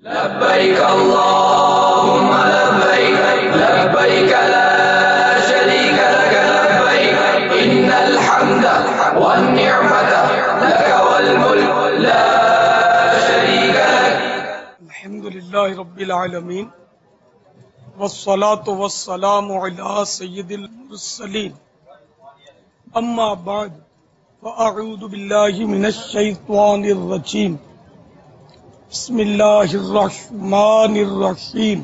لبيك اللهم لبيك لبيك لا شريك لك لبيك إن الحمد والنعمة لك والملك لا شريك لك. الحمد لله رب العالمين والصلاة والسلام على سيد المرسلين أما بعد فأعوذ بالله من الشيطان الرجيم بسم الله الرحمن الرحيم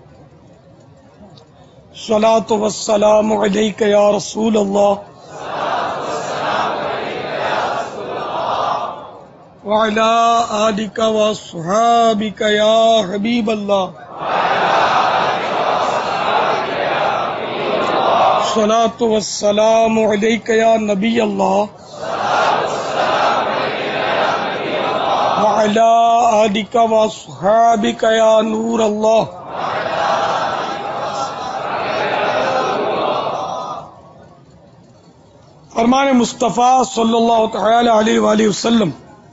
الصلاة والسلام عليك يا رسول الله وعلى آلك وصحابك يا حبيب الله الصلاة والسلام عليك يا نبي الله وعلى آلك وصحابك يا نور الله. فرمان مصطفیٰ صلی اللہ تعالی علیہ وآلہ وسلم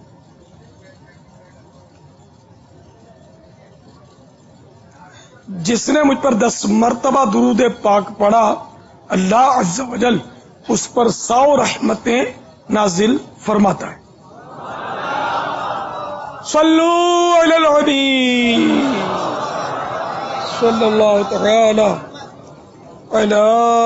جس نے مجھ پر 10 مرتبہ درود پاک پڑھا اللہ عز و جل اس پر 100 رحمتیں نازل فرماتا ہے. صلو علی الحبیب صلی اللہ تعالی علی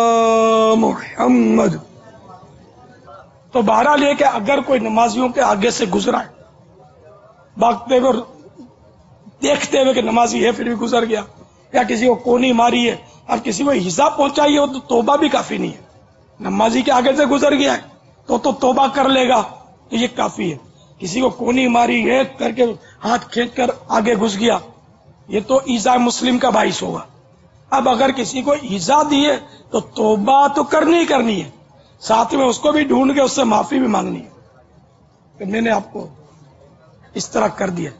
محمد. تو بہرحال یہ کہ اگر کوئی نمازیوں کے آگے سے گزرا ہے بھاگتے ہوئے اور دیکھتے ہوئے کہ نمازی ہے پھر بھی گزر گیا، یا کسی کو کونی ماری ہے اور کسی کو ایذا پہنچائی ہو تو توبہ بھی کافی نہیں ہے. نمازی کے آگے سے گزر گیا ہے تو توبہ کر لے گا تو یہ کافی ہے. کسی کو کونی ماری ہے کر کے ہاتھ کھینچ کر آگے گھس گیا یہ تو ایذا مسلم کا باعث ہوگا. اب اگر کسی کو ایذا دی ہے تو توبہ تو کرنی ہے، ساتھ میں اس کو بھی ڈھونڈ کے اس سے معافی بھی مانگنی ہے کہ میں نے آپ کو اس طرح کر دیا.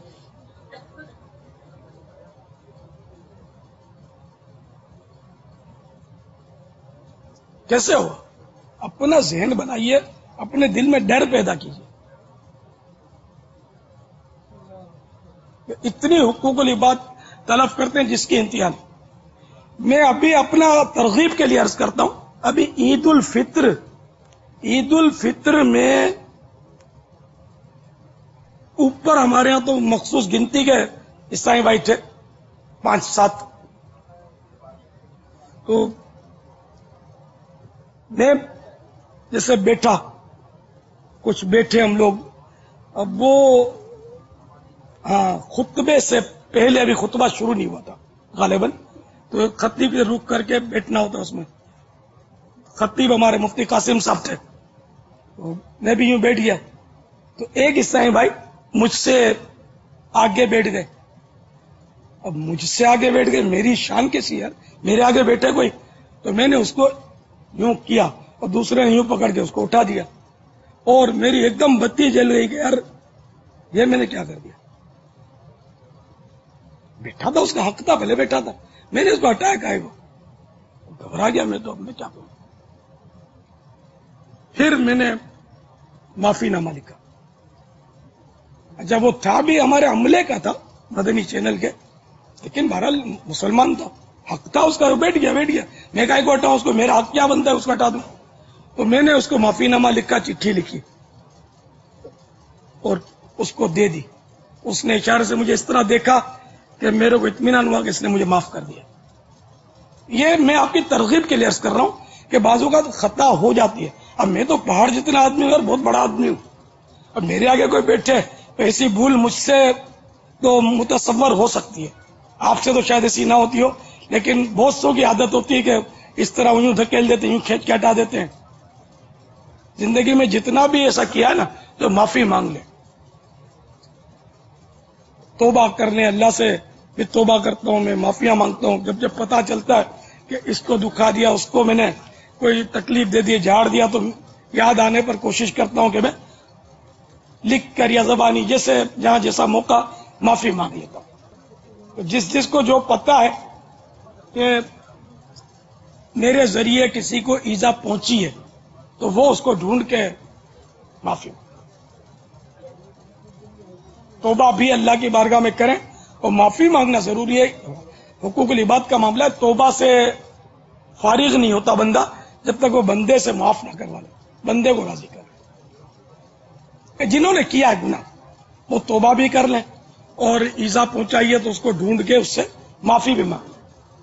کیسے ہوا؟ اپنا ذہن بنائیے، اپنے دل میں ڈر پیدا کیجیے. اتنی حقوق العباد طلب کرتے ہیں جس کی انتہا نہیں. میں ابھی اپنا ترغیب کے لیے عرض کرتا ہوں، ابھی عید الفطر میں اوپر ہمارے ہاں تو مخصوص گنتی کے عیسائی بھائی تھے 5-7. تو میں جیسے بیٹھا، کچھ بیٹھے ہم لوگ، اب وہ خطبے سے پہلے ابھی خطبہ شروع نہیں ہوا تھا غالباً، تو خطیب سے رک کر کے بیٹھنا ہوتا. اس میں خطیب ہمارے مفتی قاسم صاحب تھے، تو میں بھی یوں بیٹھ گیا. تو ایک عیسائی بھائی مجھ سے آگے بیٹھ گئے. اب مجھ سے آگے بیٹھ گئے، میری شان کیسی یار، میرے آگے بیٹھے کوئی. تو میں نے اس کو یوں کیا اور دوسرے نے یوں پکڑ کے اس کو اٹھا دیا اور میری ایک دم بتی جل گئی کہ یار یہ میں نے کیا کر دیا. بیٹھا تھا، اس کا حق تھا، پہلے بیٹھا تھا، میں نے اس کو ہٹایا کہے کو. گھبرا گیا میں تو، اب میں کیا کروں. پھر میں نے معافی نامہ لکھا. جب وہ تھا بھی ہمارے عملے کا تھا مدنی چینل کے، لیکن بہرحال مسلمان تھا، حق تھا اس کا، بیٹھ گیا. میں کہے کو ہٹاؤں اس کو، میرا حق کیا بنتا ہے اس کو ہٹا دوں. تو میں نے اس کو معافی نامہ لکھا، چٹھی لکھی اور اس کو دے دی. اس نے اشارے سے مجھے اس طرح دیکھا کہ میرے کو اطمینان ہوا کہ اس نے مجھے معاف کر دیا. یہ میں آپ کی ترغیب کے لیے عرض کر رہا ہوں کہ بعض اوقات خطا ہو جاتی ہے. اب میں تو پہاڑ جتنا آدمی ہوں اور بہت بڑا آدمی ہوں، اب میرے آگے کوئی بیٹھے تو ایسی بھول مجھ سے تو متصور ہو سکتی ہے، آپ سے تو شاید ایسی نہ ہوتی ہو، لیکن بہت سو کی عادت ہوتی ہے کہ اس طرح یوں دھکیل دیتے ہیں، یوں کھینچ کے ہٹا دیتے ہیں. زندگی میں جتنا بھی ایسا کیا ہے نا تو معافی مانگ لے، توبہ کر لیں اللہ سے. بھی توبہ کرتا ہوں، میں معافیاں مانگتا ہوں. جب پتا چلتا ہے کہ اس کو دکھا دیا، اس کو میں نے کوئی تکلیف دے دی، جھاڑ دیا، تو یاد آنے پر کوشش کرتا ہوں کہ میں لکھ کر یا زبانی جیسے جہاں جیسا موقع معافی مانگ لیتا ہوں. جس کو جو پتا ہے کہ میرے ذریعے کسی کو ایذا پہنچی ہے تو وہ اس کو ڈھونڈ کے معافی توبہ بھی اللہ کی بارگاہ میں کریں اور معافی مانگنا ضروری ہے. حقوق العباد کا معاملہ ہے، توبہ سے فارغ نہیں ہوتا بندہ جب تک وہ بندے سے معاف نہ کروا لے، بندے کو راضی کرے. جنہوں نے کیا ہے گناہ وہ توبہ بھی کر لیں، اور ایذا پہنچائی ہے تو اس کو ڈھونڈ کے اس سے معافی بھی مانگ.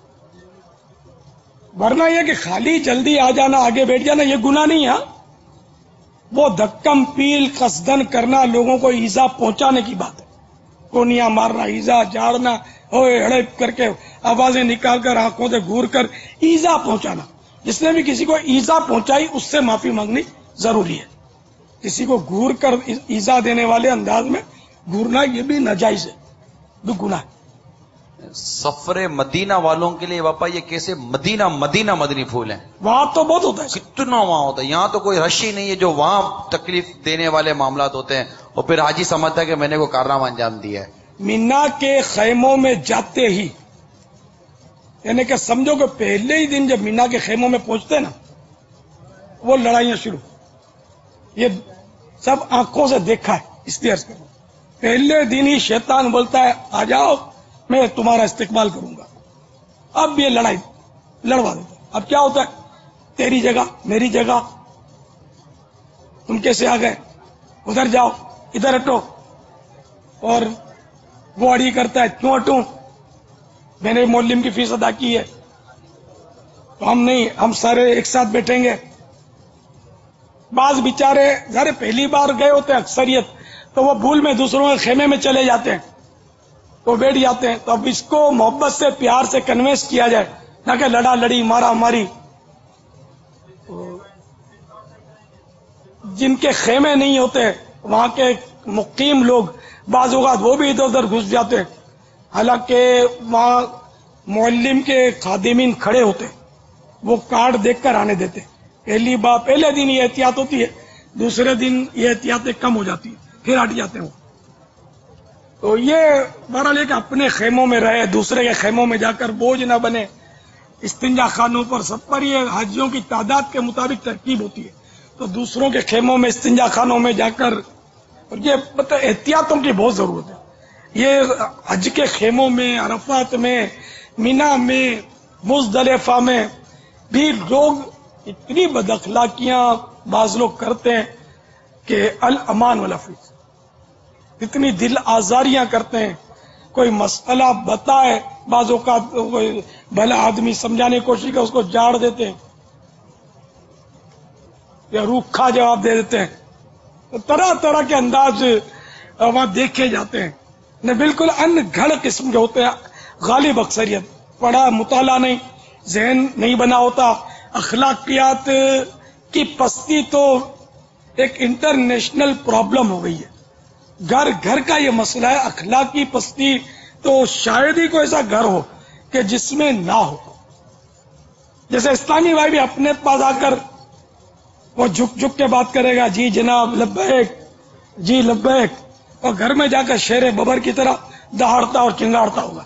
ورنہ یہ کہ خالی جلدی آ جانا، آگے بیٹھ جانا، یہ گناہ نہیں ہے. وہ دھکم پیل قصدن کرنا، لوگوں کو ایذا پہنچانے کی بات ہے. کونیاں مارنا، ایذا جاڑنا، ہوئے ہڑے کر کے آوازیں نکال کر آنکھوں سے گور کر ایذا پہنچانا. جس نے بھی کسی کو ایذا پہنچائی اس سے معافی مانگنی ضروری ہے. کسی کو گور کر ایذا دینے والے انداز میں گورنا یہ بھی ناجائز ہے، بھی گناہ ہے. سفر مدینہ والوں کے لیے باپا یہ کیسے مدینہ مدینہ مدنی پھول ہیں؟ وہاں تو بہت ہوتا ہے، کتنا وہاں ہوتا ہے. یہاں تو کوئی رش ہی نہیں ہے جو وہاں تکلیف دینے والے معاملات ہوتے ہیں، اور پھر حاجی سمجھتا ہے کہ میں نے کوئی کارنامہ انجام دیا ہے. مینا کے خیموں میں جاتے ہی، یعنی کہ سمجھو کہ پہلے ہی دن جب مینا کے خیموں میں پہنچتے نا، وہ لڑائیاں شروع. یہ سب آنکھوں سے دیکھا ہے، اس لیے عرض کروں. پہلے دن ہی شیطان بولتا ہے آ جاؤ میں تمہارا استقبال کروں گا. اب یہ لڑائی لڑوا دیتا ہے. اب کیا ہوتا ہے، تیری جگہ میری جگہ، تم کیسے آ گئے، ادھر جاؤ ادھر ہٹو. اور وہ اڑی کرتا ہے، کیوں ہٹوں، میں نے معلم کی فیس ادا کی ہے تو ہم نہیں، ہم سارے ایک ساتھ بیٹھیں گے. بعض بیچارے ذرا پہلی بار گئے ہوتے ہیں اکثریت، تو وہ بھول میں دوسروں کے خیمے میں چلے جاتے ہیں تو بیٹھ جاتے ہیں. تو اب اس کو محبت سے پیار سے کنوینس کیا جائے، نہ کہ لڑا لڑی مارا ماری. جن کے خیمے نہیں ہوتے وہاں کے مقیم لوگ بعض اوقات وہ بھی ادھر ادھر گھس جاتے ہیں، حالانکہ وہاں معلم کے خادمین کھڑے ہوتے، وہ کارڈ دیکھ کر آنے دیتے. پہلے دن یہ احتیاط ہوتی ہے، دوسرے دن یہ احتیاطیں کم ہو جاتی ہے، پھر ہٹ جاتے ہیں. تو یہ بہرحال یہ کہ اپنے خیموں میں رہے، دوسرے کے خیموں میں جا کر بوجھ نہ بنے. استنجا خانوں پر سب پر یہ حاجیوں کی تعداد کے مطابق ترکیب ہوتی ہے، تو دوسروں کے خیموں میں استنجا خانوں میں جا کر، اور یہ احتیاطوں کی بہت ضرورت ہے. یہ حج کے خیموں میں، عرفات میں، مینا میں، مزدلفہ میں بھی لوگ اتنی بد اخلاقیاں بعض لوگ کرتے ہیں کہ الامان والعفیف، اتنی دل آزاریاں کرتے ہیں. کوئی مسئلہ بتائے، بعض اوقات بھلا آدمی سمجھانے کی کوشش کر اس کو جاڑ دیتے ہیں یا روکھا جواب دے دیتے ہیں. طرح طرح کے انداز وہاں دیکھے جاتے ہیں، نہ بالکل ان گھڑ قسم کے ہوتے ہیں. غالب اکثریت پڑھا مطالعہ نہیں، ذہن نہیں بنا ہوتا. اخلاقیات کی پستی تو ایک انٹرنیشنل پرابلم ہو گئی ہے، گھر گھر کا یہ مسئلہ ہے. اخلاقی پستی تو شاید ہی کوئی ایسا گھر ہو کہ جس میں نہ ہو. جیسے اسلامی بھائی بھی اپنے پاس آ کر وہ جھک جھک کے بات کرے گا، جی جناب لبیک، جی لبیک، اور گھر میں جا کر شیر ببر کی طرح دہاڑتا اور چنگاڑتا ہوگا.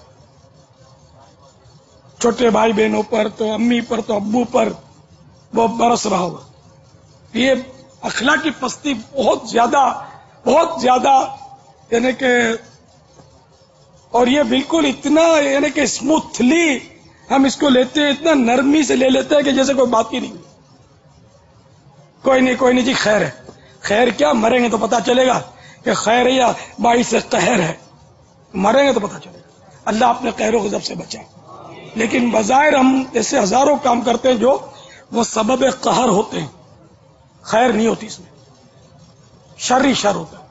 چھوٹے بھائی بہنوں پر تو امی پر تو ابو پر وہ برس رہا ہوگا. یہ اخلاقی پستی بہت زیادہ یعنی کہ، اور یہ بالکل اتنا یعنی کہ اسموتھلی ہم اس کو لیتے ہیں، اتنا نرمی سے لے لیتے ہیں کہ جیسے کوئی بات ہی نہیں. کوئی نہیں جی خیر ہے. خیر کیا، مریں گے تو پتا چلے گا کہ خیر ہے یا باعث قہر ہے. مریں گے تو پتا چلے گا. اللہ اپنے قہر و غضب سے بچائے. لیکن بظاہر ہم ایسے ہزاروں کام کرتے ہیں جو وہ سبب قہر ہوتے ہیں. خیر نہیں ہوتی اس میں، شر ہی شر ہوتا ہے،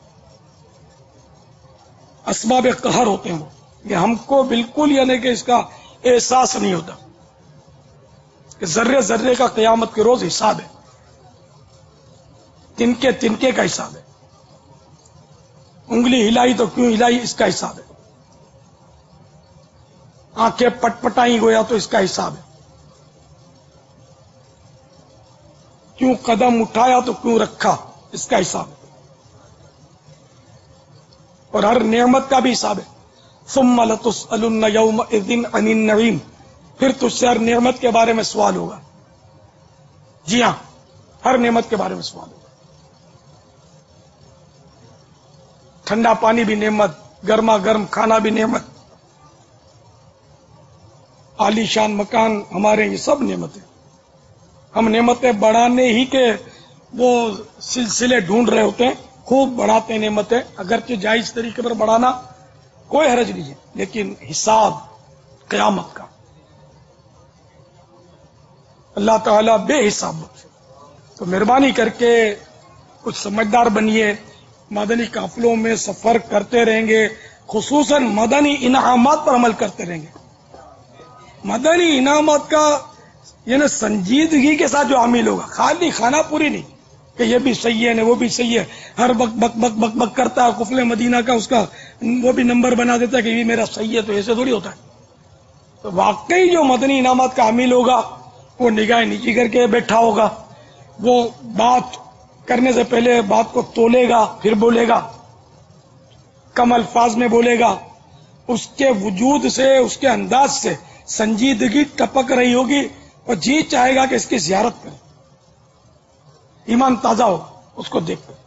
اسباب قہر ہوتے ہیں وہ، کہ ہم کو بالکل یعنی کہ اس کا احساس نہیں ہوتا کہ ذرے ذرے کا قیامت کے روز حساب ہے، تنکے تنکے کا حساب ہے. انگلی ہلائی تو کیوں ہلائی، اس کا حساب ہے. آنکھیں پٹ پٹائی گویا تو اس کا حساب ہے. کیوں قدم اٹھایا تو کیوں رکھا، اس کا حساب ہے. اور ہر نعمت کا بھی حساب ہے. ثم لتسألن یومئذ عن النعیم، پھر تجھ سے ہر نعمت کے بارے میں سوال ہوگا. جی ہاں، ہر نعمت کے بارے میں سوال ہوگا. ٹھنڈا پانی بھی نعمت، گرما گرم کھانا بھی نعمت، عالی شان مکان ہمارے، یہ سب نعمتیں. ہم نعمتیں بڑھانے ہی کے وہ سلسلے ڈھونڈ رہے ہوتے ہیں، خوب بڑھاتے ہیں نعمتیں، اگرچہ جائز طریقے پر بڑھانا کوئی حرج نہیں ہے، لیکن حساب قیامت کا اللہ تعالیٰ بے حساب بخشے. تو مہربانی کر کے کچھ سمجھدار بنیے، مدنی قافلوں میں سفر کرتے رہیں گے، خصوصاً مدنی انعامات پر عمل کرتے رہیں گے. مدنی انعامات کا یعنی سنجیدگی کے ساتھ جو عامل ہوگا، خالی کھانا پوری نہیں کہ یہ بھی صحیح ہے وہ بھی صحیح ہے، ہر وقت بک بک بک بک کرتا ہے، قفل مدینہ کا اس کا وہ بھی نمبر بنا دیتا ہے کہ یہ میرا صحیح ہے، تو ایسے تھوڑی ہوتا ہے. تو واقعی جو مدنی انعامات کا عامل ہوگا وہ نگاہ نیچی کر کے بیٹھا ہوگا، وہ بات کرنے سے پہلے بات کو تولے گا پھر بولے گا، کم الفاظ میں بولے گا، اس کے وجود سے اس کے انداز سے سنجیدگی ٹپک رہی ہوگی اور جی چاہے گا کہ اس کی زیارت کرے، ایمان تازہ ہوگا اس کو دیکھ کر.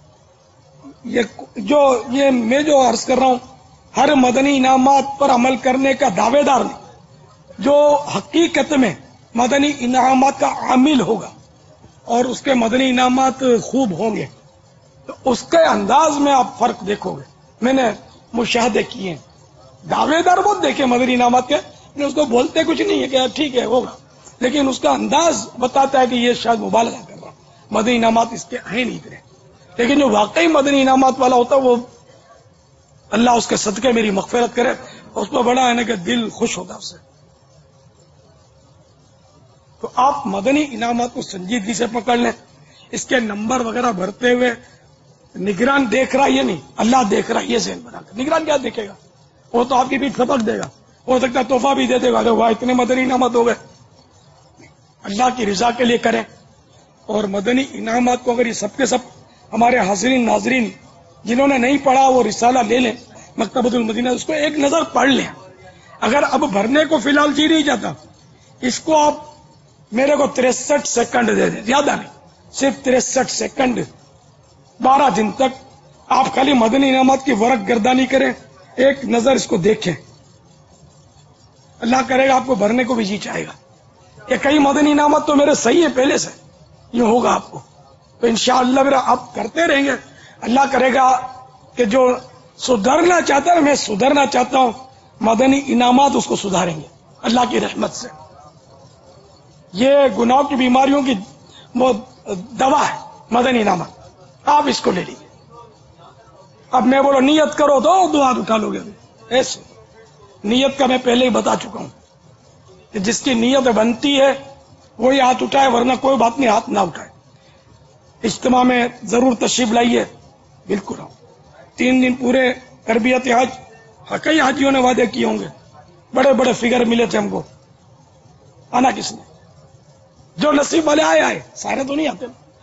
یہ میں جو عرض کر رہا ہوں، ہر مدنی انعامات پر عمل کرنے کا دعوے دار نہیں، جو حقیقت میں مدنی انعامات کا عامل ہوگا اور اس کے مدنی انعامات خوب ہوں گے تو اس کے انداز میں آپ فرق دیکھو گے. میں نے مشاہدے کیے ہیں، دعوے دار بہت دیکھے مدنی انعامات کے، اس کو بولتے کچھ نہیں ہے کہ ٹھیک ہے ہوگا، لیکن اس کا انداز بتاتا ہے کہ یہ شاید مبالغہ کر رہا، مدنی انعامات اس کے ہیں نہیں اتنے. لیکن جو واقعی مدنی انعامات والا ہوتا ہے وہ اللہ اس کے صدقے میری مغفرت کرے، اس پہ بڑا ہے نا کہ دل خوش ہوتا اس سے. تو آپ مدنی انعامات کو سنجیدگی سے پکڑ لیں. اس کے نمبر وغیرہ بھرتے ہوئے نگران دیکھ رہا یہ نہیں، اللہ دیکھ رہا یہ ذہن بنا کر. نگران کیا دیکھے گا، وہ تو آپ کی پیٹھ تھپک دے گا، ہو سکتا ہے تحفہ بھی دے دے گا، واہ اتنے مدنی انعامات ہو گئے. اللہ کی رضا کے لیے کریں. اور مدنی انعامات کو اگر یہ سب کے سب ہمارے حاضرین ناظرین جنہوں نے نہیں پڑھا وہ رسالہ لے لیں مکتبۃ المدینہ، اس کو ایک نظر پڑھ لیں. اگر اب بھرنے کو فی الحال جی نہیں جاتا، اس کو آپ میرے کو 63 سیکنڈ دے دیں، زیادہ نہیں، صرف 63 سیکنڈ 12 دن تک آپ خالی مدنی انعامات کی ورق گردانی کریں، ایک نظر اس کو دیکھیں. اللہ کرے گا آپ کو بھرنے کو بھی جی چاہے گا کہ کئی مدنی انعامات تو میرے صحیح ہے پہلے سے، یہ ہوگا آپ کو. تو انشاءاللہ میرا آپ کرتے رہیں گے، اللہ کرے گا کہ جو سدھرنا چاہتا ہے، میں سدھرنا چاہتا ہوں، مدنی انعامات اس کو سدھاریں گے اللہ کی رحمت سے. یہ گناہوں کی بیماریوں کی وہ دوا ہے مدنی انعامات، آپ اس کو لے لیجیے. اب میں بولو نیت کرو تو دو ہاتھ اٹھا لو گے، ایسے نیت کا میں پہلے ہی بتا چکا ہوں کہ جس کی نیت بنتی ہے وہی ہاتھ اٹھائے، ورنہ کوئی بات نہیں ہاتھ نہ اٹھائے. اجتماع میں ضرور تشریف لائیے، بالکل آؤ. 3 دن پورے تربیت حج، کئی حاجیوں نے وعدے کیے ہوں گے، بڑے بڑے فگر ملے تھے ہم کو، آنا کس نے؟ جو نصیب والے آئے، سارے تو نہیں آتے.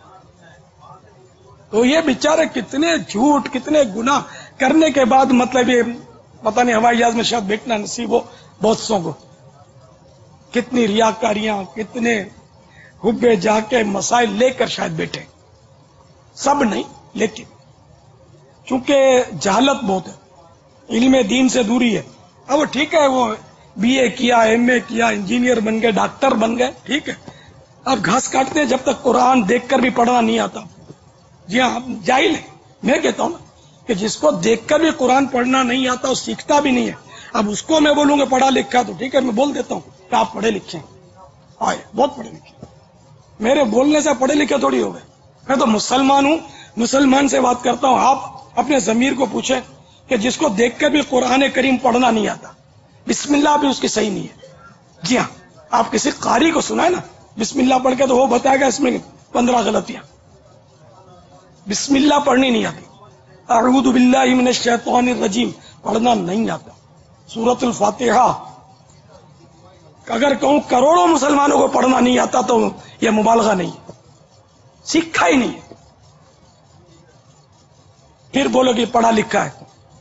تو یہ بیچارے کتنے جھوٹ کتنے گناہ کرنے کے بعد، مطلب یہ پتہ نہیں ہوائی جہاز میں شاید بیٹھنا نصیب ہو بہت سو کو، کتنی ریاکاریاں کتنے حب جا کے مسائل لے کر شاید بیٹھے، سب نہیں، لیکن چونکہ جہالت بہت ہے، علم دین سے دوری ہے. اب ٹھیک ہے وہ BA کیا MA کیا انجینئر بن گئے ڈاکٹر بن گئے، ٹھیک ہے، اب گھاس کاٹتے ہیں جب تک قرآن دیکھ کر بھی پڑھنا نہیں آتا. جی ہاں جاہل ہے، میں کہتا ہوں نا کہ جس کو دیکھ کر بھی قرآن پڑھنا نہیں آتا وہ سیکھتا بھی نہیں ہے. اب اس کو میں بولوں گا پڑھا لکھا تو ٹھیک ہے، میں بول دیتا ہوں کہ آپ پڑھے لکھے ہیں، آئے بہت پڑھے لکھے، میرے بولنے سے پڑھے لکھے تھوڑی ہو گئے. میں تو مسلمان ہوں، مسلمان سے بات کرتا ہوں. آپ اپنے ضمیر کو پوچھیں کہ جس کو دیکھ کر بھی قرآن کریم پڑھنا نہیں آتا، بسم اللہ بھی اس کی صحیح نہیں ہے. جی ہاں، آپ کسی قاری کو سنائے نا بسم اللہ پڑھ کے تو وہ بتائے گا اس میں 15 غلطیاں. بسم اللہ پڑھنی نہیں آتی، اعوذ باللہ من الشیطان الرجیم پڑھنا نہیں آتا. سورۃ الفاتحہ اگر کہوں کروڑوں مسلمانوں کو پڑھنا نہیں آتا تو یہ مبالغہ نہیں ہے، سیکھا ہی نہیں ہے. پھر بولو کہ پڑھا لکھا ہے،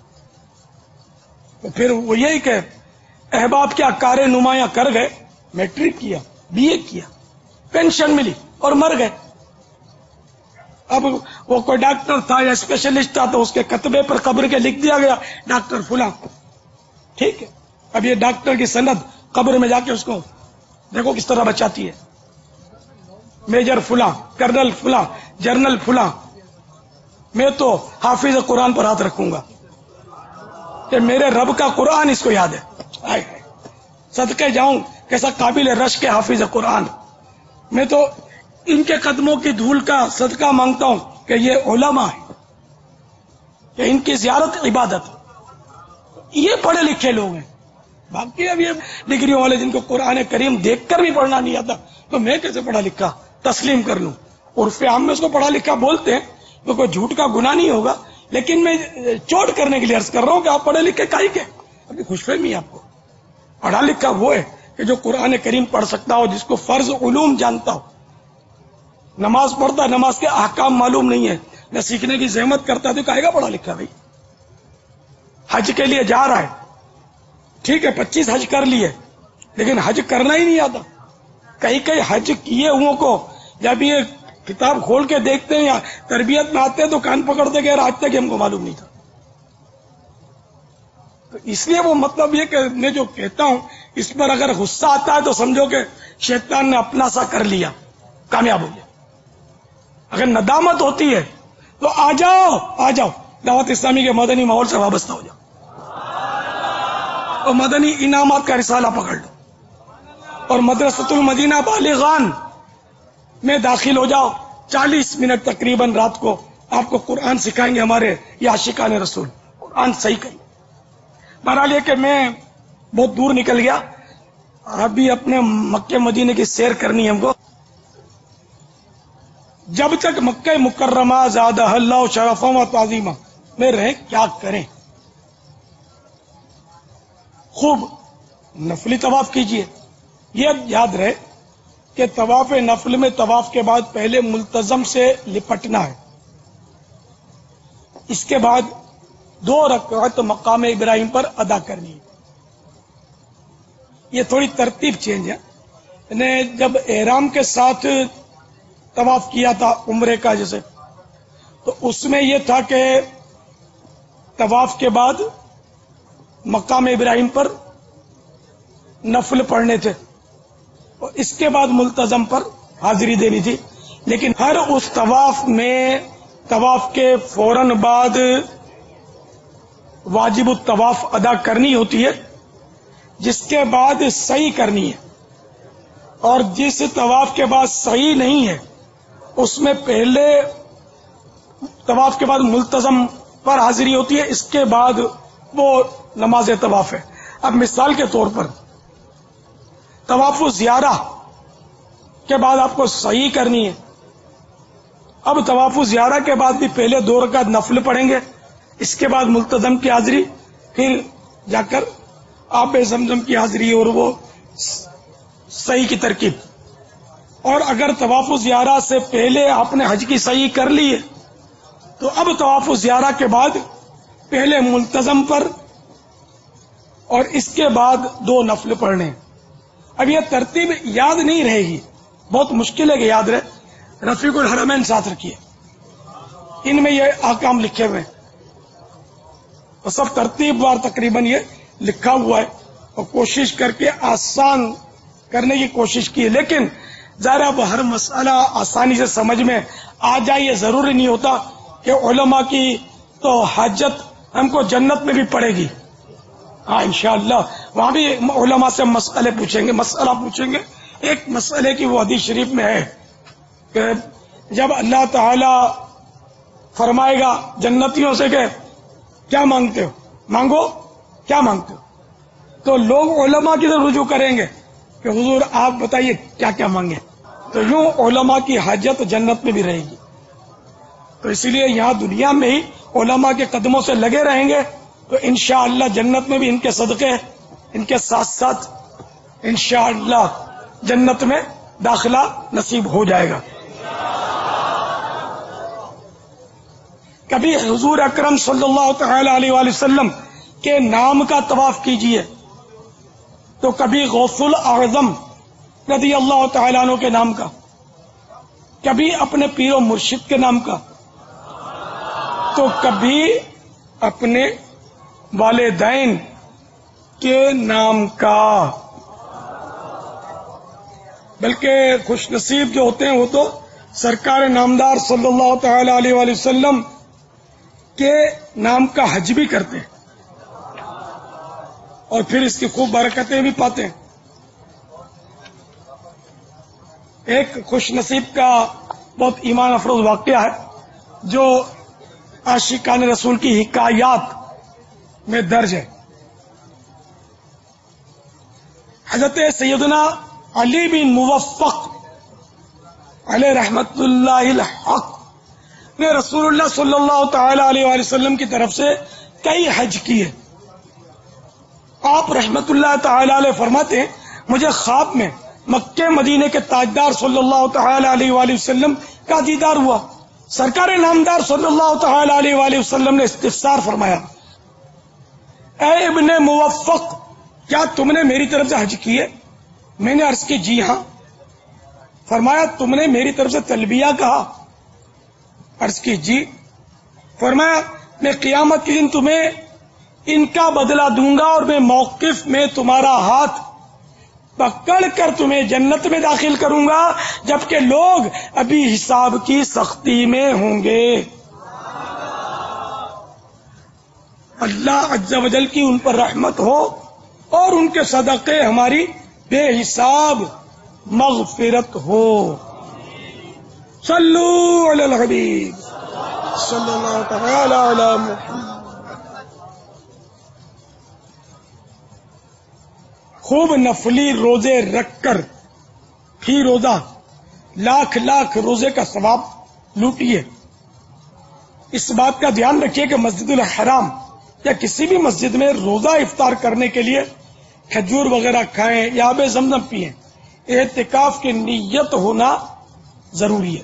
تو پھر وہ یہی کہ احباب کیا کار نمایاں کر گئے، میٹرک کیا BA کیا پینشن ملی اور مر گئے. اب وہ کوئی ڈاکٹر تھا یا اسپیشلسٹ تھا تو اس کے کتبے پر قبر کے لکھ دیا گیا ڈاکٹر فلاں. ٹھیک ہے، اب یہ ڈاکٹر کی سند قبر میں جا کے اس کو دیکھو کس طرح بچاتی ہے. میجر فلاں، کرنل فلاں، جنرل فلاں. میں تو حافظ قرآن پر ہاتھ رکھوں گا کہ میرے رب کا قرآن اس کو یاد ہے. صدقے جاؤں کیسا قابل رشک کے حافظ قرآن. میں تو ان کے قدموں کی دھول کا صدقہ مانگتا ہوں کہ یہ علماء ہیں، کہ ان کی زیارت عبادت. یہ پڑھے لکھے لوگ ہیں. باقی اب یہ ڈگریوں والے جن کو قرآن کریم دیکھ کر بھی پڑھنا نہیں آتا تو میں کیسے پڑھا لکھا تسلیم کر لوں. عرف عام میں اس کو پڑھا لکھا بولتے ہیں تو کوئی جھوٹ کا گناہ نہیں ہوگا، لیکن میں چوٹ کرنے کے لیے عرض کر رہا ہوں کہ آپ پڑھے لکھے کائی کے. ابھی خوش فہمی آپ کو. پڑھا لکھا وہ ہے کہ جو قرآن کریم پڑھ سکتا ہو، جس کو فرض علوم جانتا ہو. نماز پڑھتا، نماز کے احکام معلوم نہیں ہے، نہ سیکھنے کی زحمت کرتا تو کہے گا پڑھا لکھا بھائی. حج کے لیے جا رہا ہے، ٹھیک ہے 25 حج کر لیے، لیکن حج کرنا ہی نہیں آتا. کئی حج کیے ہوں کو جب یہ کتاب کھول کے دیکھتے ہیں یا تربیت میں آتے ہیں تو کان پکڑتے کہ آج تک ہم کو معلوم نہیں تھا. تو اس لیے وہ مطلب یہ کہ میں جو کہتا ہوں اس پر اگر غصہ آتا ہے تو سمجھو کہ شیطان نے اپنا سا کر لیا، کامیاب ہو گیا. اگر ندامت ہوتی ہے تو آ جاؤ دعوت اسلامی کے مدنی ماحول سے وابستہ ہو جاؤ اور مدنی انعامات کا رسالہ پکڑ لو اور مدرسۃ المدینہ بالغان میں داخل ہو جاؤ. 40 منٹ تقریباً رات کو آپ کو قرآن سکھائیں گے ہمارے یہ عاشقان رسول. قرآن صحیح کریں. بہرحال یہ کہ میں بہت دور نکل گیا، ابھی اپنے مکہ مدینے کی سیر کرنی ہے ہم کو. جب تک مکہ مکرمہ زادہ اللہ شرفا و تعظیمہ میں رہیں کیا کریں؟ خوب نفلی طواف کیجئے. یہ یاد رہے کہ طواف نفل میں طواف کے بعد پہلے ملتزم سے لپٹنا ہے، اس کے بعد 2 رکعت مقام ابراہیم پر ادا کرنی ہے. یہ تھوڑی ترتیب چینج ہے. میں نے جب احرام کے ساتھ طواف کیا تھا عمرے کا جیسے، تو اس میں یہ تھا کہ طواف کے بعد مقام ابراہیم پر نفل پڑھنے تھے اور اس کے بعد ملتزم پر حاضری دینی تھی. لیکن ہر اس طواف میں طواف کے فوراً بعد واجب الطواف ادا کرنی ہوتی ہے، جس کے بعد سعی کرنی ہے. اور جس طواف کے بعد سعی نہیں ہے اس میں پہلے طواف کے بعد ملتزم پر حاضری ہوتی ہے، اس کے بعد وہ نماز طواف ہے. اب مثال کے طور پر طواف زیارہ کے بعد آپ کو سعی کرنی ہے. اب طواف زیارہ کے بعد بھی پہلے 2 رکعت نفل پڑھیں گے، اس کے بعد ملتزم کی حاضری، پھر جا کر آب زمزم کی حاضری اور وہ سعی کی ترکیب. اور اگر طواف زیارہ سے پہلے آپ نے حج کی سعی کر لی ہے تو اب طواف زیارہ کے بعد پہلے ملتزم پر اور اس کے بعد 2 نفل پڑھنے. اب یہ ترتیب یاد نہیں رہے گی، بہت مشکل ہے کہ یاد رہے. رفیق الحرمین ساتھ رکھیے، ان میں یہ احکام لکھے ہوئے ہیں اور سب ترتیب وار تقریباً یہ لکھا ہوا ہے اور کوشش کر کے آسان کرنے کی کوشش کی ہے. لیکن ظاہر اب ہر مسئلہ آسانی سے سمجھ میں آ جائے یہ ضروری نہیں ہوتا کہ علماء کی تو حاجت ہم کو جنت میں بھی پڑے گی. ہاں انشاءاللہ وہاں بھی علماء سے مسئلہ پوچھیں گے. ایک مسئلے کی وہ حدیث شریف میں ہے کہ جب اللہ تعالی فرمائے گا جنتیوں سے کہ کیا مانگتے ہو، مانگو کیا مانگتے ہو، تو لوگ علماء کی طرف رجوع کریں گے کہ حضور آپ بتائیے کیا کیا مانگیں. تو یوں علماء کی حاجت جنت میں بھی رہے گی. تو اسی لیے یہاں دنیا میں ہی علماء کے قدموں سے لگے رہیں گے تو انشاءاللہ جنت میں بھی ان کے صدقے ان کے ساتھ ساتھ انشاءاللہ جنت میں داخلہ نصیب ہو جائے گا. کبھی حضور اکرم صلی اللہ تعالی علیہ وآلہ وسلم کے نام کا طواف کیجئے تو کبھی غوث الاعظم رضی اللہ تعالیٰ عنہ کے نام کا، کبھی اپنے پیر و مرشد کے نام کا، تو کبھی اپنے والدین کے نام کا، بلکہ خوش نصیب جو ہوتے ہیں وہ تو سرکار نامدار صلی اللہ تعالی علیہ وآلہ وسلم کے نام کا حج بھی کرتے ہیں اور پھر اس کی خوب برکتیں بھی پاتے ہیں۔ ایک خوش نصیب کا بہت ایمان افروز واقعہ ہے جو عاشقان رسول کی حکایات میں درج ہے۔ حضرت سیدنا علی بن موفق علیہ رحمت اللہ الحق نے رسول اللہ صلی اللہ تعالی علیہ وآلہ وسلم کی طرف سے کئی حج کیے۔ آپ رحمت اللہ تعالی علیہ فرماتے ہیں مجھے خواب میں مکہ مدینے کے تاجدار صلی اللہ تعالی علیہ وآلہ وسلم کا دیدار ہوا۔ سرکار نامدار صلی اللہ تعالی علیہ وآلہ وسلم نے استفسار فرمایا، اے ابن موفق، کیا تم نے میری طرف سے حج کیے؟ میں نے عرض کی جی ہاں۔ فرمایا تم نے میری طرف سے تلبیہ کہا؟ عرض کی جی۔ فرمایا میں قیامت کے دن تمہیں ان کا بدلہ دوں گا اور میں موقف میں تمہارا ہاتھ پکڑ کر تمہیں جنت میں داخل کروں گا جبکہ لوگ ابھی حساب کی سختی میں ہوں گے۔ اللہ عز و جل کی ان پر رحمت ہو اور ان کے صدقے ہماری بے حساب مغفرت ہو۔ صلو علی الحبیب صلی اللہ تعالی علی محمد۔ خوب نفلی روزے رکھ کر فی روزہ لاکھ لاکھ روزے کا ثواب لوٹیے۔ اس بات کا دھیان رکھیے کہ مسجد الحرام یا کسی بھی مسجد میں روزہ افطار کرنے کے لیے کھجور وغیرہ کھائیں یا آب زمزم پئیں، اعتکاف کی نیت ہونا ضروری ہے۔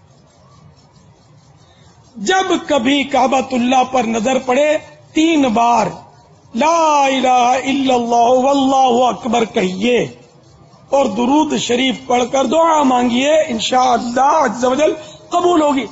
جب کبھی کعبۃ اللہ پر نظر پڑے 3 بار لا الہ الا اللہ واللہ اکبر کہیے اور درود شریف پڑھ کر دعا مانگیے، انشاءاللہ عز و جل قبول ہوگی۔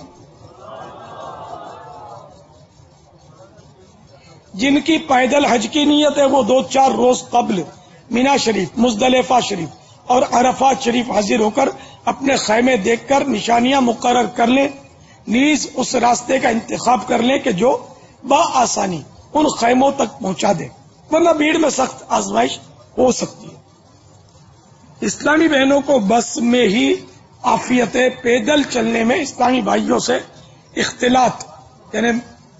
جن کی پیدل حج کی نیت ہے وہ 2-4 روز قبل مینا شریف، مزدلفہ شریف اور عرفات شریف حاضر ہو کر اپنے خیمے دیکھ کر نشانیاں مقرر کر لیں، نیز اس راستے کا انتخاب کر لیں کہ جو بآسانی ان خیموں تک پہنچا دے، ورنہ بھیڑ میں سخت آزمائش ہو سکتی ہے۔ اسلامی بہنوں کو بس میں ہی عافیت ہے، پیدل چلنے میں اسلامی بھائیوں سے اختلاط یعنی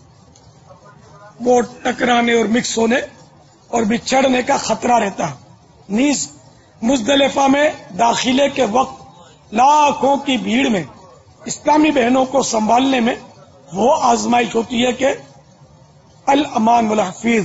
وہ ٹکرانے اور مکس ہونے اور بچھڑنے کا خطرہ رہتا ہے۔ نیز مزدلفہ میں داخلے کے وقت لاکھوں کی بھیڑ میں اسلامی بہنوں کو سنبھالنے میں وہ آزمائش ہوتی ہے کہ الامان والحفیظ۔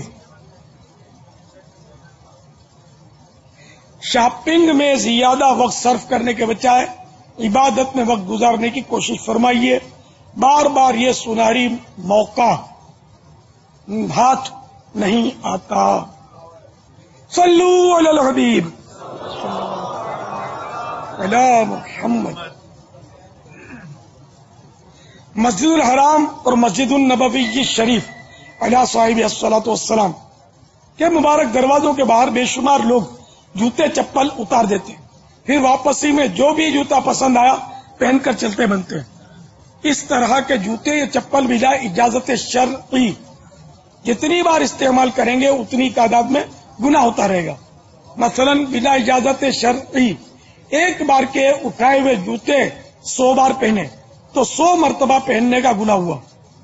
شاپنگ میں زیادہ وقت صرف کرنے کے بجائے عبادت میں وقت گزارنے کی کوشش فرمائیے۔ بار بار یہ سنہری موقع ہاتھ نہیں آتا۔ صلو علی الحبیب علی محمد۔ مسجد الحرام اور مسجد النبوی شریف علی صاحب الصلاۃ والسلام کے مبارک دروازوں کے باہر بے شمار لوگ جوتے چپل اتار دیتے، پھر واپسی میں جو بھی جوتا پسند آیا پہن کر چلتے بنتے ہیں۔ اس طرح کے جوتے یا چپل بلا اجازت شرعی جتنی بار استعمال کریں گے اتنی تعداد میں گناہ ہوتا رہے گا۔ مثلا بلا اجازت شرعی ایک بار کے اٹھائے ہوئے جوتے 100 بار پہنے تو 100 مرتبہ پہننے کا گناہ ہوا۔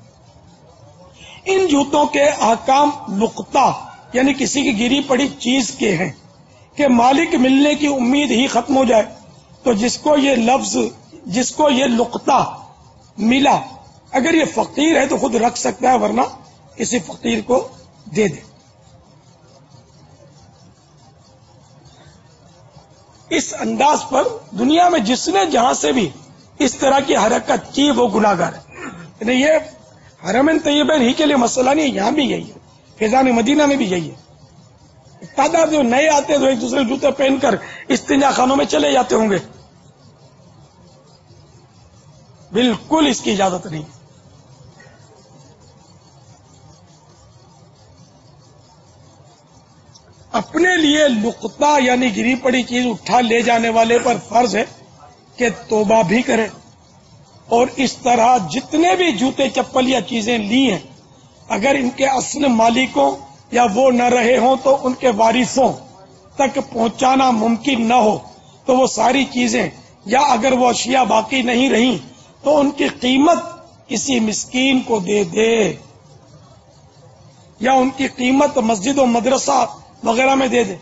ان جوتوں کے احکام نقطہ یعنی کسی کی گری پڑی چیز کے ہیں کہ مالک ملنے کی امید ہی ختم ہو جائے تو جس کو یہ نقطہ ملا اگر یہ فقیر ہے تو خود رکھ سکتا ہے ورنہ کسی فقیر کو دے دے۔ اس انداز پر دنیا میں جس نے جہاں سے بھی اس طرح کی حرکت کی وہ گناہ گار ہے۔ یعنی یہ حرمین طیبین ہی کے لیے مسئلہ نہیں ہے، یہاں بھی یہی ہے، فیضان مدینہ میں بھی یہی ہے۔ تعداد جو نئے آتے تو ایک دوسرے جوتے پہن کر استنجا خانوں میں چلے جاتے ہوں گے، بالکل اس کی اجازت نہیں۔ اپنے لیے لقطہ یعنی گری پڑی چیز اٹھا لے جانے والے پر فرض ہے کہ توبہ بھی کرے، اور اس طرح جتنے بھی جوتے چپل یا چیزیں لی ہیں اگر ان کے اصل مالکوں یا وہ نہ رہے ہوں تو ان کے وارثوں تک پہنچانا ممکن نہ ہو تو وہ ساری چیزیں، یا اگر وہ اشیاء باقی نہیں رہیں تو ان کی قیمت کسی مسکین کو دے دے، یا ان کی قیمت مسجد و مدرسہ وغیرہ میں دے دے۔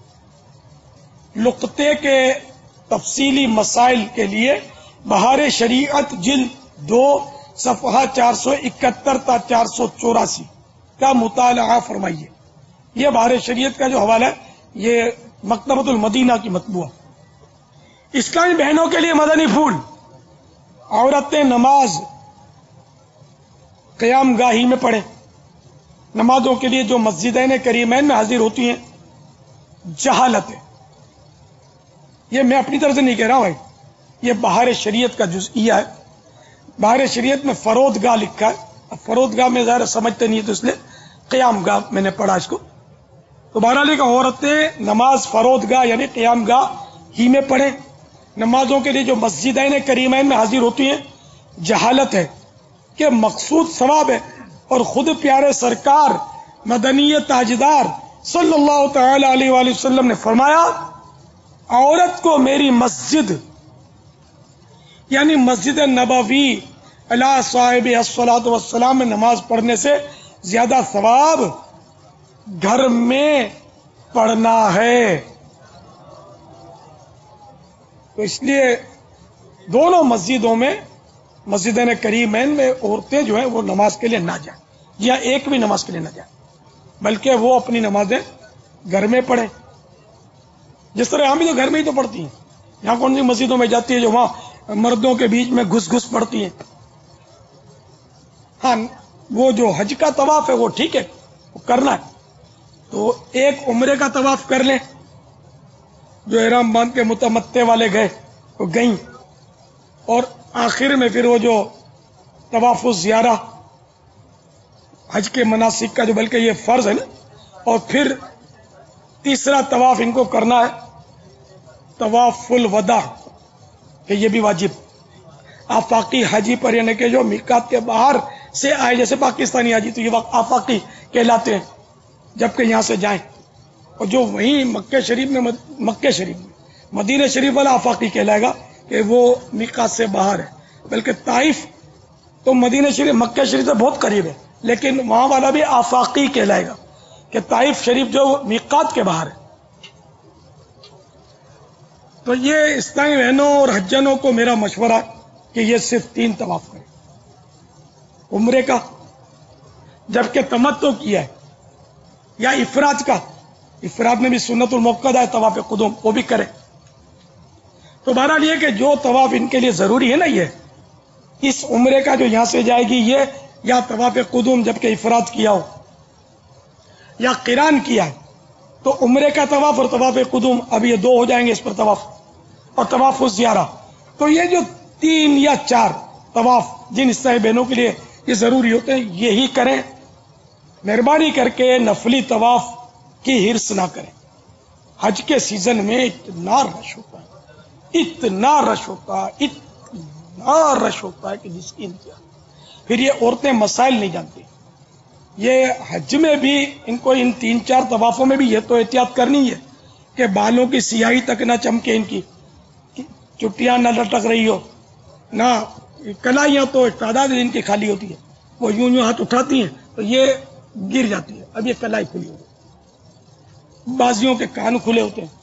لقطے کے تفصیلی مسائل کے لیے بہار شریعت جلد 2 صفحہ 471 تا 484 کا مطالعہ فرمائیے۔ یہ بہار شریعت کا جو حوالہ ہے یہ مکتبۃ المدینہ کی مطبوعہ۔ اسلامی بہنوں کے لیے مدنی پھول، عورتیں نماز قیام گاہی میں پڑھیں۔ نمازوں کے لیے جو مسجدین کریمین میں حاضر ہوتی ہیں جہالت ہے، یہ میں اپنی طرف سے نہیں کہہ رہا ہوں بھائی، یہ بہار شریعت کا جزئیہ ہے۔ بہار شریعت میں فرود گاہ لکھا ہے، اب فرود گاہ میں ظاہر سمجھتے نہیں ہے تو اس لیے قیام گاہ میں نے پڑھا اس کو۔ تو بہرحال کہ عورتیں نماز فرود گاہ یعنی قیام گاہ ہی میں پڑھیں۔ نمازوں کے لیے جو مسجدین کریمین میں حاضر ہوتی ہیں جہالت ہے کہ مقصود ثواب ہے، اور خود پیارے سرکار مدنی تاجدار صلی اللہ تعالی علیہ وآلہ وسلم نے فرمایا عورت کو میری مسجد یعنی مسجد نبوی علی صاحب الصلاۃ والسلام میں نماز پڑھنے سے زیادہ ثواب گھر میں پڑھنا ہے۔ تو اس لیے دونوں مسجدوں میں، مسجدین کریمین میں عورتیں جو ہیں وہ نماز کے لیے نہ جائیں، یا ایک بھی نماز کے لیے نہ جائیں، بلکہ وہ اپنی نمازیں گھر میں پڑھیں، جس طرح ہم بھی تو گھر میں ہی تو پڑھتی ہیں۔ یہاں کون سی مسجدوں میں جاتی ہے جو وہاں مردوں کے بیچ میں گھس گھس پڑھتی ہیں؟ ہاں وہ جو حج کا طواف ہے وہ ٹھیک ہے، وہ کرنا ہے تو ایک عمرے کا طواف کر لیں، جو احرام باندھ کے متمتع والے گئے وہ گئیں، اور آخر میں پھر وہ جو طواف الزیارہ حج کے مناسک کا جو بلکہ یہ فرض ہے نا، اور پھر تیسرا طواف ان کو کرنا ہے طواف الوداع، کہ یہ بھی واجب آفاقی حاجی پر، یعنی کہ جو میقات کے باہر سے آئے جیسے پاکستانی حاجی تو یہ وقت آفاقی کہلاتے ہیں جبکہ یہاں سے جائیں، اور جو وہیں مکہ شریف میں مدینہ شریف والا آفاقی کہلائے گا کہ وہ میقات سے باہر ہے، بلکہ طائف تو مدینہ شریف مکہ شریف سے بہت قریب ہے لیکن وہاں والا بھی آفاقی کہلائے گا کہ طائف شریف جو میقات کے باہر ہے۔ تو یہ اسلامی بہنوں اور حجانوں کو میرا مشورہ ہے کہ یہ صرف 3 طواف کریں عمرے کا، جبکہ تمتع کیا ہے، یا افراد کا، افراد میں بھی سنت المؤکدہ ہے طواف قدوم، وہ بھی کریں۔ تو بہرحال یہ کہ جو طواف ان کے لیے ضروری ہے نا، یہ اس عمرے کا جو یہاں سے جائے گی یہ، یا طواف قدوم جبکہ افراد کیا ہو یا قران کیا ہے تو عمرے کا طواف اور طواف قدوم، اب یہ 2 ہو جائیں گے اس پر طواف، اور طواف الزیارہ۔ تو یہ جو 3 یا 4 طواف جن اسلامی بہنوں کے لیے یہ ضروری ہوتے ہیں یہی کریں، مہربانی کر کے نفلی طواف کی ہرس نہ کریں۔ حج کے سیزن میں اتنا رش ہوتا ہے، اتنا رش ہوتا ہے کہ جس کی انتہا۔ پھر یہ عورتیں مسائل نہیں جانتی، یہ حج میں بھی ان کو ان 3-4 طوافوں میں بھی یہ تو احتیاط کرنی ہے کہ بالوں کی سیاہی تک نہ چمکے، ان کی چٹیاں نہ لٹک رہی ہو، نہ کلائیاں تو تعداد ان کی خالی ہوتی ہے، وہ یوں ہاتھ اٹھاتی ہیں تو یہ گر جاتی ہے، اب یہ کلائی کھلی ہوتی ہے، بازیوں کے کان کھلے ہوتے ہیں۔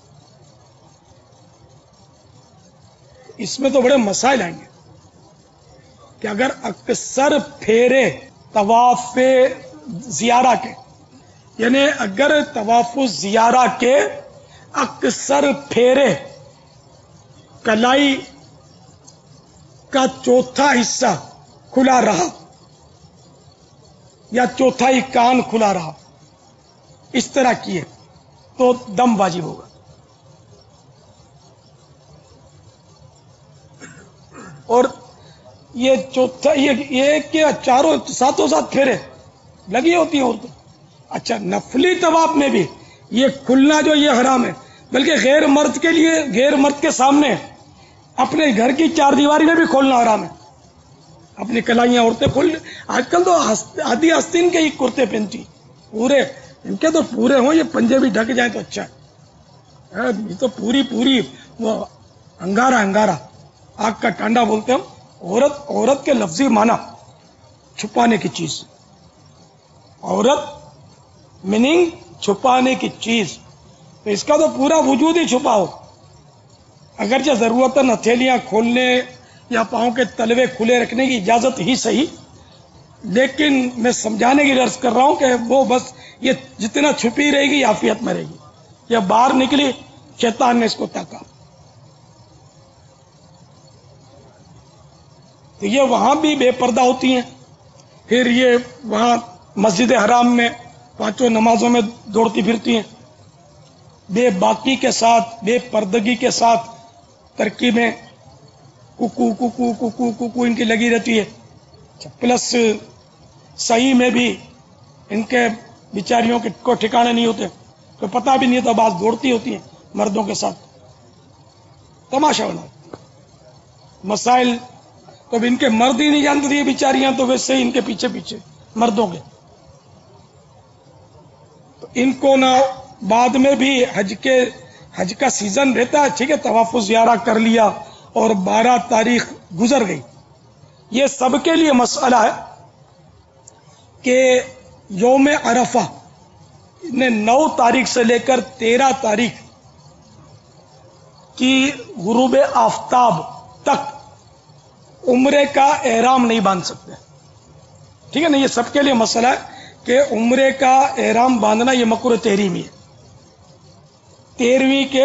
اس میں تو بڑے مسائل آئیں گے کہ اگر اکثر پھیرے طواف زیارہ کے، یعنی اگر طواف زیارہ کے اکثر پھیرے کلائی کا چوتھا حصہ کھلا رہا یا چوتھائی کان کھلا رہا، اس طرح کیے تو دم واجب ہوگا۔ اور یہ چوتھا یہ کہ ساتوں ساتھ پھیرے لگی ہوتی ہیں عورتیں۔ اچھا نفلی طواف میں بھی یہ کھلنا جو یہ حرام ہے، بلکہ غیر مرد کے لیے، غیر مرد کے سامنے اپنے گھر کی چار دیواری میں بھی کھولنا حرام ہے. اپنی کلائیاں عورتیں کھول، آج کل تو آدھی آستین کے ہی کرتے پہنتی، پورے ان کے تو پورے ہوں، یہ پنجے بھی ڈھک جائیں تو اچھا ہے. یہ تو پوری وہ انگارا آگ کا ٹانڈا بولتے ہم. عورت کے لفظی معنی چھپانے کی چیز، عورت میننگ چھپانے کی چیز، تو اس کا تو پورا وجود ہی چھپا ہو. اگرچہ ضرورتاً ہتھیلیاں کھولنے یا پاؤں کے تلوے کھلے رکھنے کی اجازت ہی صحیح، لیکن میں سمجھانے کی غرض کر رہا ہوں کہ وہ بس یہ جتنا چھپی رہے گی عافیت میں رہے گی. یہ باہر نکلی شیطان نے اس کو تاکا. تو یہ وہاں بھی بے پردہ ہوتی ہیں، پھر یہ وہاں مسجد حرام میں پانچوں نمازوں میں دوڑتی پھرتی ہیں، بے باکی کے ساتھ، بے پردگی کے ساتھ ترکیبیں کوکو ان کی لگی رہتی ہے. پلس صحیح میں بھی ان کے بیچاریوں کے کو ٹھکانے نہیں ہوتے، تو پتہ بھی نہیں ہوتا، بعض دوڑتی ہوتی ہیں مردوں کے ساتھ. تماشا بنا مسائل تو اب ان کے مرد ہی نہیں جانتے یہ بیچاریاں، تو ویسے ہی ان کے پیچھے مردوں کے. تو ان کو نہ بعد میں بھی حج کا سیزن رہتا ہے، ٹھیک ہے، طواف زیارہ کر لیا اور 12 تاریخ گزر گئی. یہ سب کے لیے مسئلہ ہے کہ یوم عرفہ نے 9 تاریخ سے لے کر 13 تاریخ کی غروب آفتاب تک عمرے کا احرام نہیں باندھ سکتے. ٹھیک ہے نا، یہ سب کے لیے مسئلہ ہے کہ عمرے کا احرام باندھنا یہ مکروہ تحریمی ہے. 13ویں کے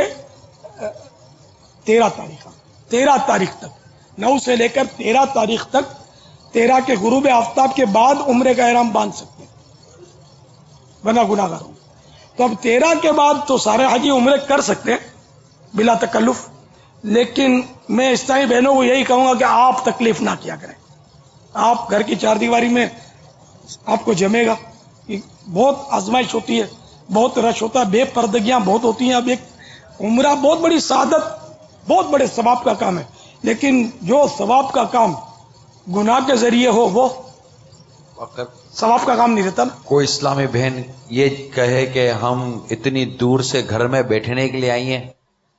13 تاریخ تک، 9 سے لے کر 13 تاریخ تک، 13 کے غروب آفتاب کے بعد عمرے کا احرام باندھ سکتے ہیں بنا گناہ گار ہوں. تو اب 13 کے بعد تو سارے حاجی عمرے کر سکتے ہیں بلا تکلف، لیکن میں اسلامی بہنوں کو یہی کہوں گا کہ آپ تکلیف نہ کیا کریں. آپ گھر کی چار دیواری میں آپ کو جمے گا، بہت آزمائش ہوتی ہے، بہت رش ہوتا ہے، بے پردگیاں بہت ہوتی ہیں. اب ایک عمرہ بہت بڑی سعادت، بہت بڑے ثواب کا کام ہے، لیکن جو ثواب کا کام گناہ کے ذریعے ہو وہ ثواب کا کام نہیں رہتا نا. کوئی اسلامی بہن یہ کہے کہ ہم اتنی دور سے گھر میں بیٹھنے کے لیے آئی ہیں،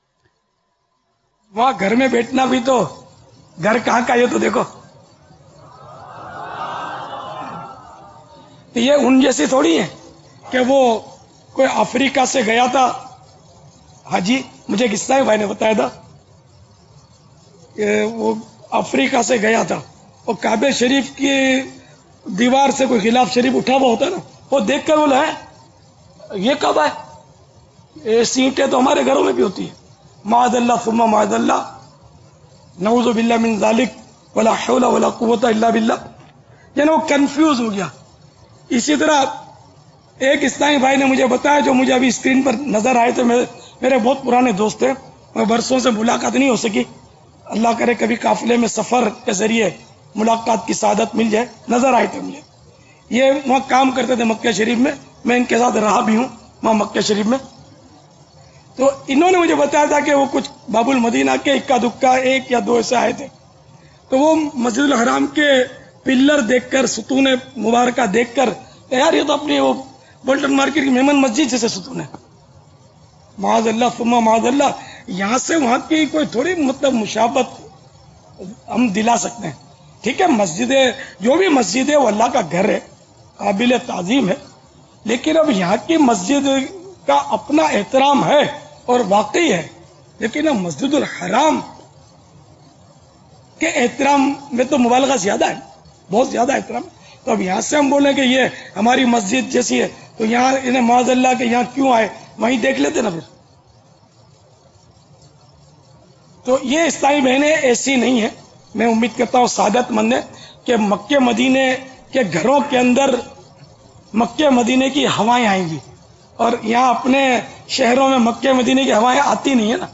وہاں گھر میں بیٹھنا بھی تو گھر کہاں کا یہ تو دیکھو. یہ ان جیسی تھوڑی ہے کہ وہ کوئی افریقہ سے گیا تھا حاجی، مجھے کس بھائی نے بتایا تھا کہ وہ افریقہ سے گیا تھا، اور کعبہ شریف کی دیوار سے کوئی غلاف شریف اٹھا ہوا ہوتا ہے نا، وہ دیکھ کر بولا ہے یہ کب ہے، یہ سینٹیں تو ہمارے گھروں میں بھی ہوتی ہیں. معاذ اللہ ثم معاذ اللہ، نعوذ باللہ من ذالک ولا حول ولا قوت الا باللہ. یعنی وہ کنفیوز ہو گیا. اسی طرح ایک اسلامی بھائی نے مجھے بتایا، جو مجھے ابھی اسکرین پر نظر آئے تھے، میرے بہت پرانے دوست ہیں، اور برسوں سے ملاقات نہیں ہو سکی. اللہ کرے کبھی قافلے میں سفر کے ذریعے ملاقات کی سعادت مل جائے. نظر آئے تھے مجھے، یہ وہاں کام کرتے تھے مکہ شریف میں ان کے ساتھ رہا بھی ہوں وہاں مکہ شریف میں. تو انہوں نے مجھے بتایا تھا کہ وہ کچھ باب المدینہ کے اکا دکا 1 یا 2 ایسے آئے تھے، تو وہ مسجد الحرام کے پلر دیکھ کر، ستون مبارکہ دیکھ کر، یار یہ تو اپنی وہ بولٹن مارکیٹ کی میمن مسجد جیسے ستون ہے. معاذ اللہ ثم معاذ اللہ. یہاں سے وہاں کی کوئی تھوڑی مطلب مشابت ہم دلا سکتے ہیں. ٹھیک ہے، مسجدیں جو بھی مسجد ہے وہ اللہ کا گھر ہے، قابل تعظیم ہے، لیکن اب یہاں کی مسجد کا اپنا احترام ہے اور واقعی ہے، لیکن اب مسجد الحرام کے احترام میں تو مبالغہ زیادہ ہے، بہت زیادہ احترام. تو اب یہاں سے ہم بولیں کہ یہ ہماری مسجد جیسی ہے، تو یہاں انہیں معاذ اللہ کہ یہاں کیوں آئے، وہیں دیکھ لیتے نا پھر. تو یہ اسلامی بہنیں ایسی نہیں ہیں. میں امید کرتا ہوں سعادت مند ہے کہ مکہ مدینے کے گھروں کے اندر مکہ مدینے کی ہوائیں آئیں گی، اور یہاں اپنے شہروں میں مکہ مدینے کی ہوائیں آتی نہیں ہے نا.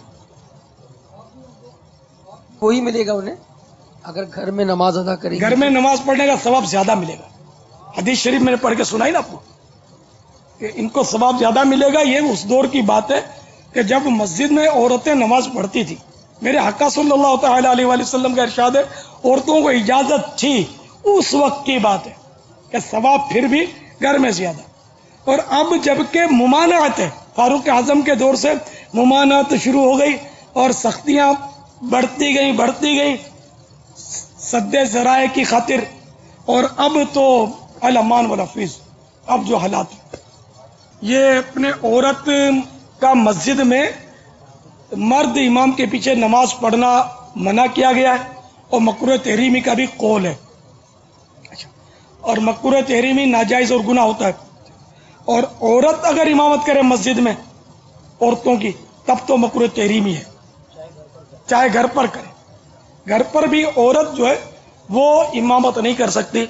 وہی ملے گا انہیں اگر گھر میں نماز ادا کریں گے. گھر میں نماز پڑھنے کا ثواب زیادہ ملے گا. حدیث شریف میں نے پڑھ کے سنائی نا آپ کو. کہ ان کو ثواب زیادہ ملے گا، یہ اس دور کی بات ہے کہ جب مسجد میں عورتیں نماز پڑھتی تھی. میرے حقا صلی اللہ تعالی علیہ وآلہ وسلم کا ارشاد ہے عورتوں کو اجازت تھی، اس وقت کی بات ہے کہ ثواب پھر بھی گھر میں زیادہ. اور اب جبکہ ممانعت ہے، فاروق اعظم کے دور سے ممانعت شروع ہو گئی اور سختیاں بڑھتی گئیں سد ذرائع کی خاطر. اور اب تو الامان والحفیظ، اب جو حالات یہ اپنے عورت کا مسجد میں مرد امام کے پیچھے نماز پڑھنا منع کیا گیا ہے اور مکروہ تحریمی کا بھی قول ہے. اور مکروہ تحریمی ناجائز اور گناہ ہوتا ہے. اور عورت اگر امامت کرے مسجد میں عورتوں کی تب تو مکروہ تحریمی ہے، چاہے گھر پر کرے. گھر پر بھی عورت جو ہے وہ امامت نہیں کر سکتی.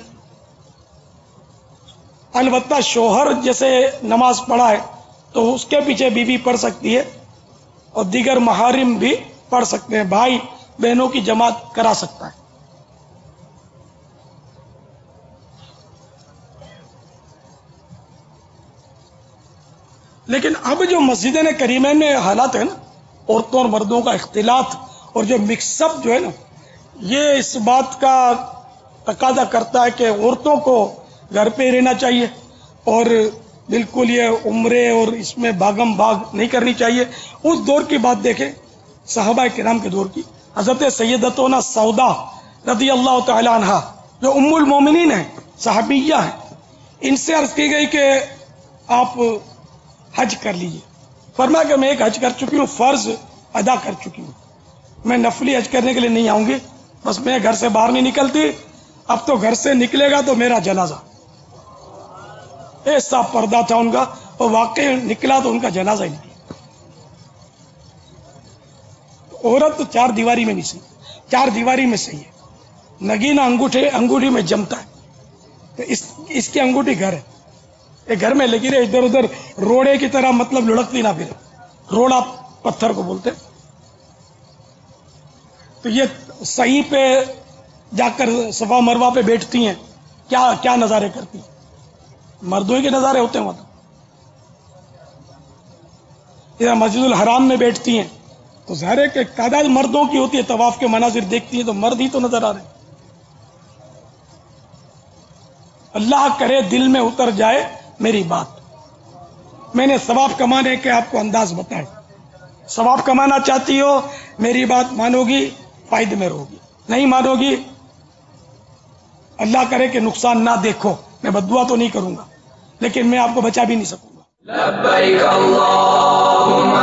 البتہ شوہر جیسے نماز پڑھا ہے تو اس کے پیچھے بیوی پڑھ سکتی ہے اور دیگر محارم بھی پڑھ سکتے ہیں، بھائی بہنوں کی جماعت کرا سکتا ہے. لیکن اب جو مسجدیں کریمین میں حالات ہیں نا، عورتوں اور مردوں کا اختلاط اور جو مکس اپ جو ہے نا، یہ اس بات کا تقاضا کرتا ہے کہ عورتوں کو گھر پہ رہنا چاہیے اور بالکل یہ عمرے اور اس میں بھاگم بھاگ نہیں کرنی چاہیے. اس دور کی بات دیکھیں، صحابہ کرام کے دور کی، حضرت سیدتنا سودا رضی اللہ تعالی عنہا جو ام المومنین ہیں، صحابیہ ہیں، ان سے عرض کی گئی کہ آپ حج کر لیجئے. فرمایا کہ میں ایک حج کر چکی ہوں، فرض ادا کر چکی ہوں، میں نفلی حج کرنے کے لیے نہیں آؤں گی، بس میں گھر سے باہر نہیں نکلتی. اب تو گھر سے نکلے گا تو میرا جنازہ. ایسا پردہ تھا ان کا، اور واقعی نکلا تو ان کا جنازہ ہی نکلا. عورت تو چار دیواری میں نہیں صحیح، چار دیواری میں صحیح ہے. نگینہ انگوٹھی میں جمتا ہے تو اس کی انگوٹھی گھر ہے، یہ گھر میں لگی رہے، ادھر ادھر روڑے کی طرح مطلب لڑکتی نہ پھرے. روڑا پتھر کو بولتے. تو یہ صحیح پہ جا کر صفا مروہ پہ بیٹھتی ہیں، کیا نظارے کرتی ہیں؟ مردوں کے نظارے ہوتے ہیں وہاں. ادھر مسجد الحرام میں بیٹھتی ہیں تو ظاہر ہے کہ تعداد مردوں کی ہوتی ہے، طواف کے مناظر دیکھتی ہیں تو مرد ہی تو نظر آ رہے ہیں. اللہ کرے دل میں اتر جائے میری بات. میں نے ثواب کمانے کے آپ کو انداز بتائے. ثواب کمانا چاہتی ہو، میری بات مانو گی فائدے میں رہو گی، نہیں مانو گی اللہ کرے کہ نقصان نہ دیکھو. میں بددعا تو نہیں کروں گا لیکن میں آپ کو بچا بھی نہیں سکوں گا. لبیک اللہم